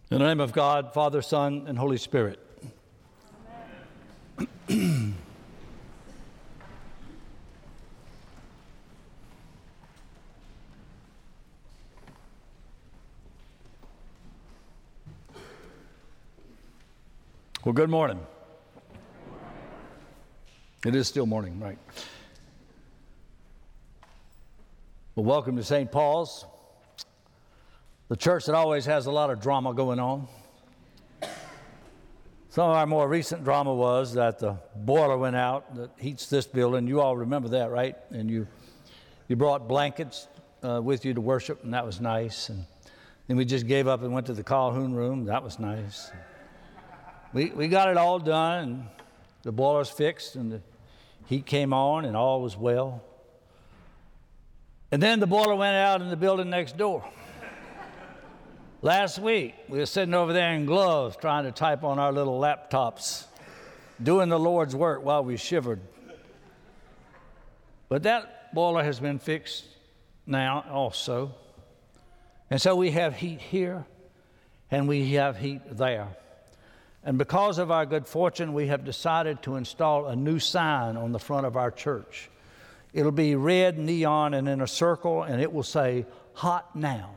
In the name of God, Father, Son, and Holy Spirit. Amen. Well, good morning. It is still morning, right? Well, welcome to St. Paul's, the church that always has a lot of drama going on. Some of our more recent drama was that the boiler went out that heats this building. You all remember that, right? And you brought blankets with you to worship, and that was nice. And then we just gave up and went to the Calhoun room. That was nice. We got it all done, and the boiler's fixed, and the heat came on, and all was well. And then the boiler went out in the building next door. Last week, we were sitting over there in gloves trying to type on our little laptops, doing the Lord's work while we shivered. But that boiler has been fixed now also. And so we have heat here, and we have heat there. And because of our good fortune, we have decided to install a new sign on the front of our church. It'll be red neon and in a circle, and it will say, "Hot Now."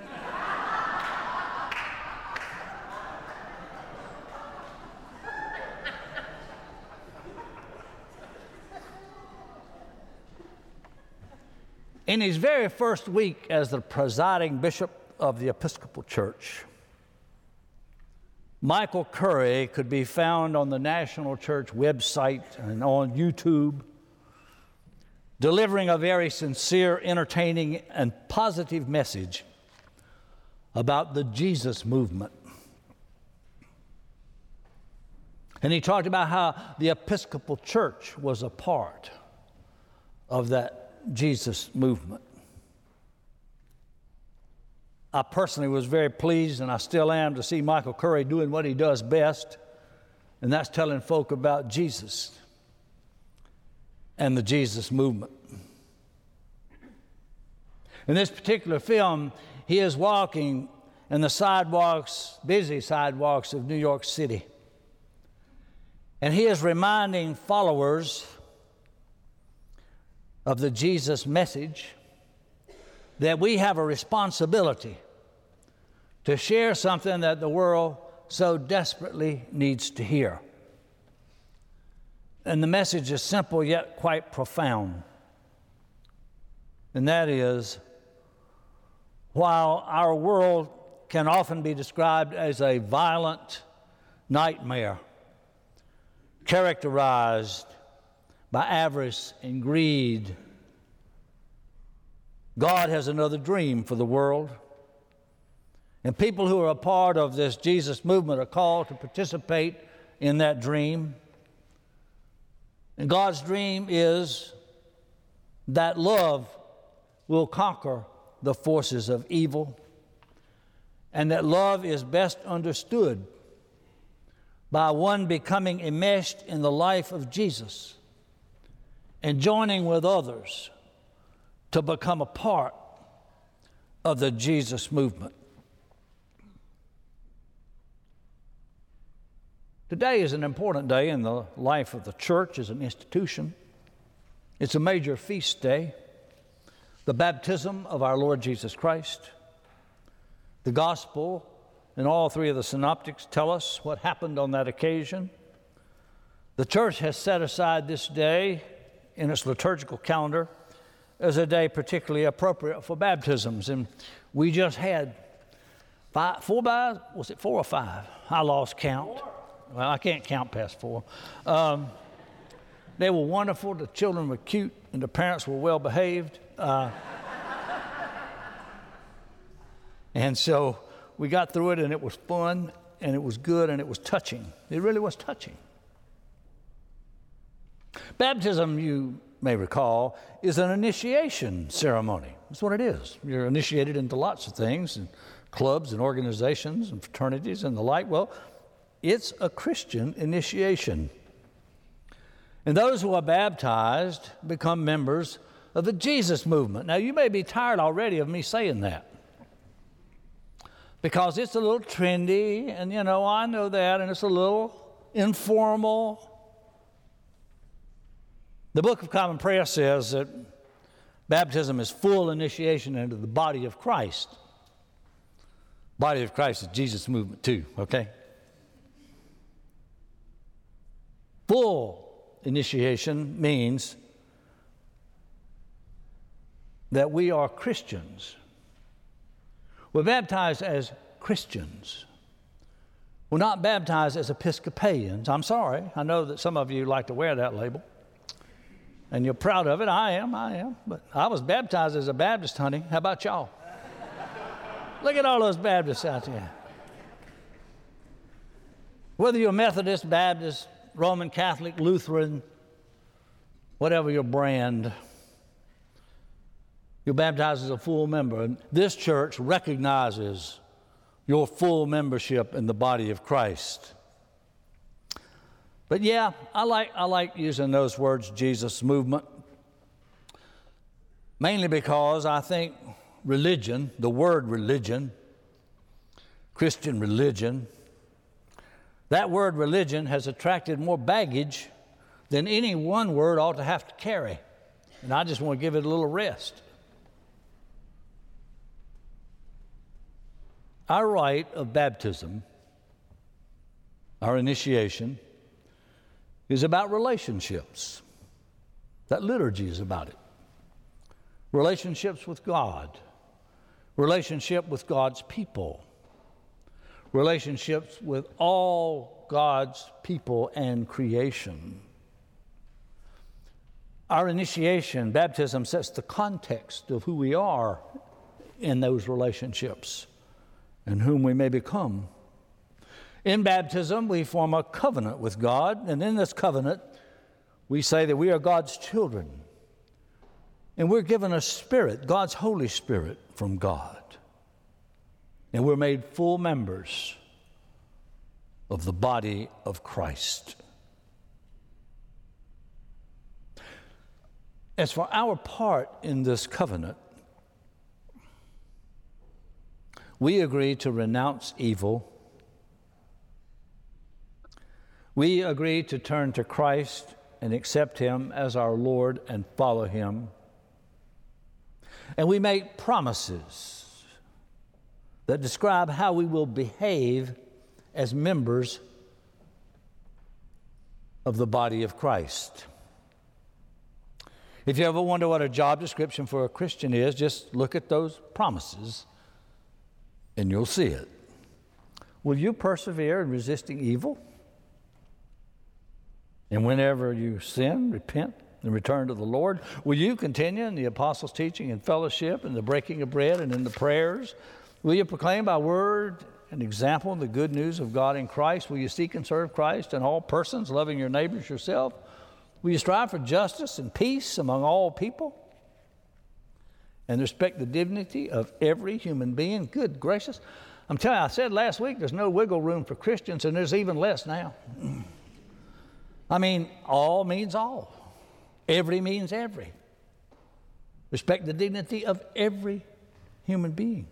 In his very first week as the presiding bishop of the Episcopal Church, Michael Curry could be found on the National Church website and on YouTube, delivering a very sincere, entertaining, and positive message about the Jesus movement. And he talked about how the Episcopal Church was a part of that Jesus movement. I personally was very pleased, and I still am, to see Michael Curry doing what he does best, and that's telling folk about Jesus and the Jesus movement. In this particular film, he is walking in the sidewalks, busy sidewalks of New York City, and he is reminding followers of the Jesus message that we have a responsibility to share something that the world so desperately needs to hear. And the message is simple yet quite profound. And that is, while our world can often be described as a violent nightmare characterized by avarice and greed, God has another dream for the world. And people who are a part of this Jesus movement are called to participate in that dream. And God's dream is that love will conquer the forces of evil, and that love is best understood by one becoming enmeshed in the life of Jesus and joining with others to become a part of the Jesus movement. Today is an important day in the life of the church as an institution. It's a major feast day, the baptism of our Lord Jesus Christ. The gospel and all three of the synoptics tell us what happened on that occasion. The church has set aside this day in its liturgical calendar as a day particularly appropriate for baptisms. And we just had four or five? I lost count. Well, I can't count past four. They were wonderful. The children were cute, and the parents were well behaved. And so we got through it, and it was fun, and it was good, and it was touching. It really was touching. Baptism, you may recall, is an initiation ceremony. That's what it is. You're initiated into lots of things, and clubs and organizations and fraternities and the like. Well, it's a Christian initiation. And those who are baptized become members of the Jesus movement. Now, you may be tired already of me saying that. because it's a little trendy, and I know that, and it's a little informal. The Book of Common Prayer says that baptism is full initiation into the body of Christ. Body of Christ is Jesus' movement too, okay? Full initiation means that we are Christians. We're baptized as Christians. We're not baptized as Episcopalians. I'm sorry. I know that some of you like to wear that label. And you're proud of it. I am. But I was baptized as a Baptist, honey. How about y'all? Look at all those Baptists out there. Whether you're Methodist, Baptist, Roman Catholic, Lutheran, whatever your brand, you're baptized as a full member. And this church recognizes your full membership in the body of Christ. But yeah, I like using those words, Jesus movement, mainly because I think religion, the word religion, Christian religion, that word religion has attracted more baggage than any one word ought to have to carry. And I just want to give it a little rest. Our rite of baptism, our initiation, is about relationships. That liturgy is about it. Relationships with God, relationship with God's people, relationships with all God's people and creation. Our initiation, baptism, sets the context of who we are in those relationships and whom we may become. In baptism, we form a covenant with God, and in this covenant, we say that we are God's children, and we're given a spirit, God's Holy Spirit from God, and we're made full members of the body of Christ. As for our part in this covenant, we agree to renounce evil. We agree to turn to Christ and accept Him as our Lord and follow Him. And we make promises that describe how we will behave as members of the body of Christ. If you ever wonder what a job description for a Christian is, just look at those promises and you'll see it. Will you persevere in resisting evil? And whenever you sin, repent and return to the Lord. Will you continue in the apostles' teaching and fellowship and the breaking of bread and in the prayers? Will you proclaim by word and example the good news of God in Christ? Will you seek and serve Christ and all persons, loving your neighbors yourself? Will you strive for justice and peace among all people and respect the dignity of every human being? Good gracious. I'm telling you, I said last week there's no wiggle room for Christians, and there's even less now. I mean, all means all. Every means every. Respect the dignity of every human being.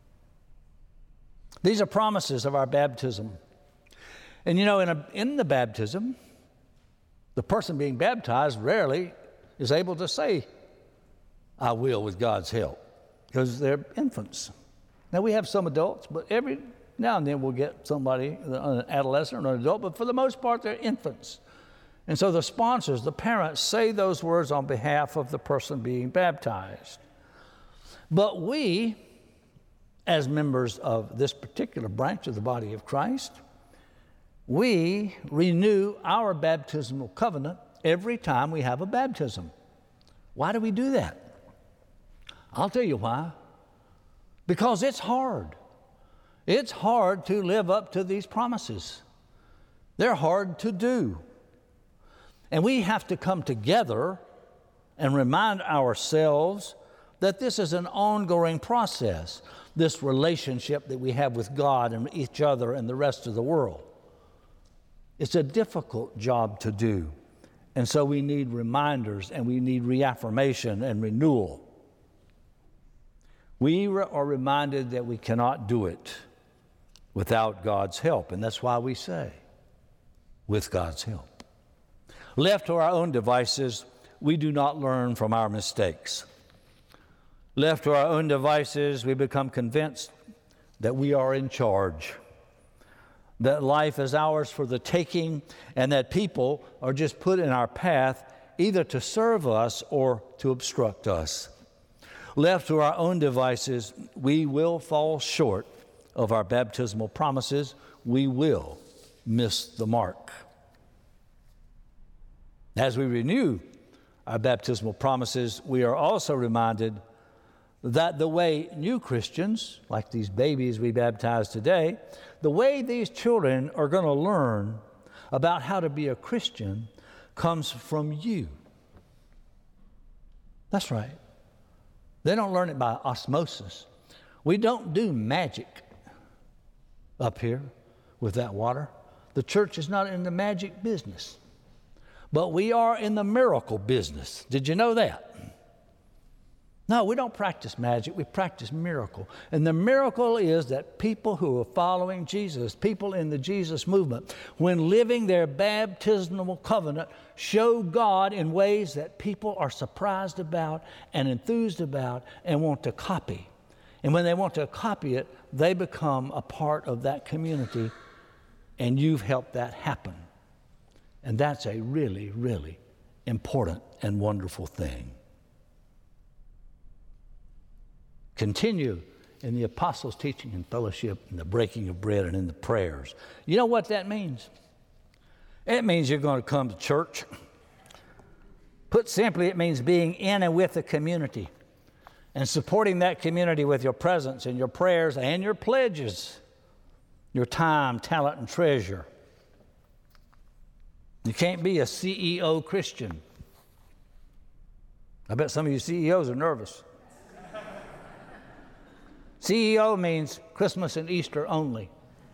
These are promises of our baptism. And in the baptism, the person being baptized rarely is able to say, I will with God's help, because they're infants. Now, we have some adults, but every now and then we'll get somebody, an adolescent or an adult, but for the most part, they're infants. And so the sponsors, the parents, say those words on behalf of the person being baptized. But we, as members of this particular branch of the body of Christ, we renew our baptismal covenant every time we have a baptism. Why do we do that? I'll tell you why. Because it's hard. It's hard to live up to these promises. They're hard to do. And we have to come together and remind ourselves that this is an ongoing process, this relationship that we have with God and each other and the rest of the world. It's a difficult job to do. And so we need reminders and we need reaffirmation and renewal. We are reminded that we cannot do it without God's help. And that's why we say, with God's help. Left to our own devices, we do not learn from our mistakes. Left to our own devices, we become convinced that we are in charge, that life is ours for the taking, and that people are just put in our path either to serve us or to obstruct us. Left to our own devices, we will fall short of our baptismal promises. We will miss the mark. As we renew our baptismal promises, we are also reminded that the way new Christians, like these babies we baptize today, the way these children are going to learn about how to be a Christian comes from you. That's right. They don't learn it by osmosis. We don't do magic up here with that water. The church is not in the magic business, but we are in the miracle business. Did you know that? No, we don't practice magic, we practice miracle. And the miracle is that people who are following Jesus, people in the Jesus movement, when living their baptismal covenant, show God in ways that people are surprised about and enthused about and want to copy. And when they want to copy it, they become a part of that community, and you've helped that happen. And that's a really, really important and wonderful thing. Continue in the apostles' teaching and fellowship, in the breaking of bread, and in the prayers. You know what that means? It means you're going to come to church. Put simply, it means being in and with the community and supporting that community with your presence and your prayers and your pledges, your time, talent, and treasure. You can't be a CEO Christian. I bet some of you CEOs are nervous. CEO means Christmas and Easter only.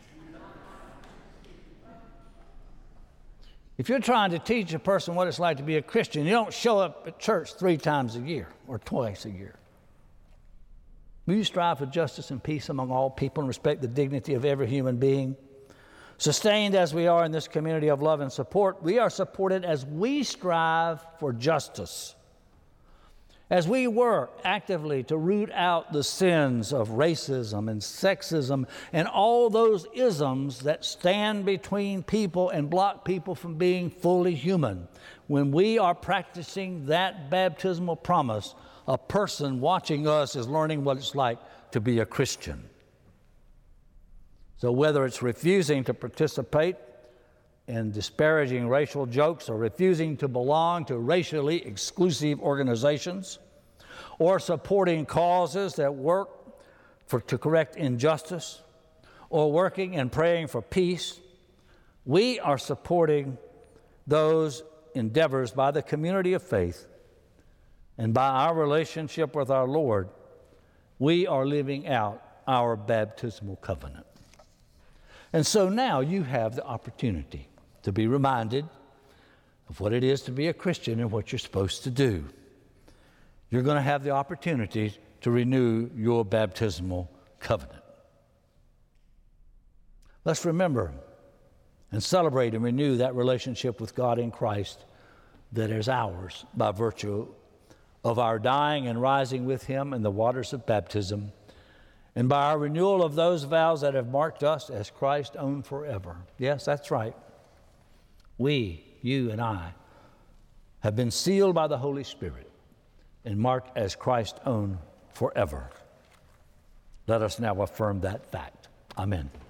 If you're trying to teach a person what it's like to be a Christian, you don't show up at church 3 times a year or twice a year. Will you strive for justice and peace among all people and respect the dignity of every human being? Sustained as we are in this community of love and support, we are supported as we strive for justice. As we work actively to root out the sins of racism and sexism and all those isms that stand between people and block people from being fully human, when we are practicing that baptismal promise, a person watching us is learning what it's like to be a Christian. So whether it's refusing to participate in disparaging racial jokes or refusing to belong to racially exclusive organizations or supporting causes that work to correct injustice or working and praying for peace, we are supporting those endeavors by the community of faith and by our relationship with our Lord. We are living out our baptismal covenant. And so now you have the opportunity to be reminded of what it is to be a Christian and what you're supposed to do. You're going to have the opportunity to renew your baptismal covenant. Let's remember and celebrate and renew that relationship with God in Christ that is ours by virtue of our dying and rising with Him in the waters of baptism, and by our renewal of those vows that have marked us as Christ's own forever. Yes, that's right. We, you and I, have been sealed by the Holy Spirit and marked as Christ's own forever. Let us now affirm that fact. Amen.